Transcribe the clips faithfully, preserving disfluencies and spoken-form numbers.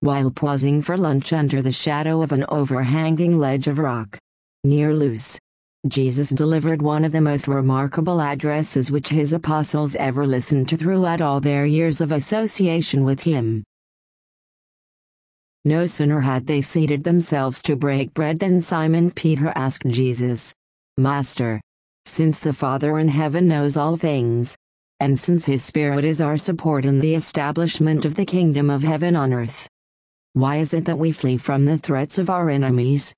while pausing for lunch under the shadow of an overhanging ledge of rock near Luz, Jesus delivered one of the most remarkable addresses which his apostles ever listened to throughout all their years of association with him. No sooner had they seated themselves to break bread than Simon Peter asked Jesus, "Master, since the Father in heaven knows all things, and since his Spirit is our support in the establishment of the kingdom of heaven on earth, why is it that we flee from the threats of our enemies?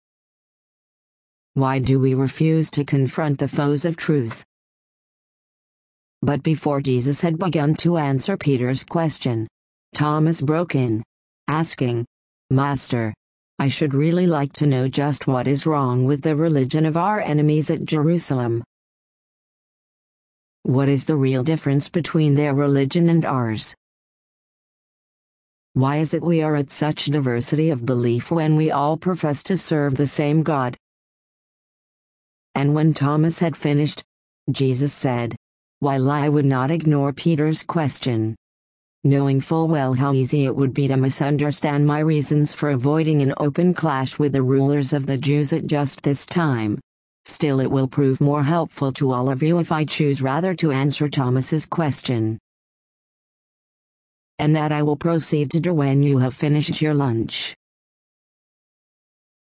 Why do we refuse to confront the foes of truth?" But before Jesus had begun to answer Peter's question, Thomas broke in, asking, "Master, I should really like to know just what is wrong with the religion of our enemies at Jerusalem. What is the real difference between their religion and ours? Why is it we are at such diversity of belief when we all profess to serve the same God?" And when Thomas had finished, Jesus said, while I would not ignore Peter's question, knowing full well how easy it would be to misunderstand my reasons for avoiding an open clash with the rulers of the Jews at just this time, still it will prove more helpful to all of you if I choose rather to answer Thomas's question. And that I will proceed to do when you have finished your lunch.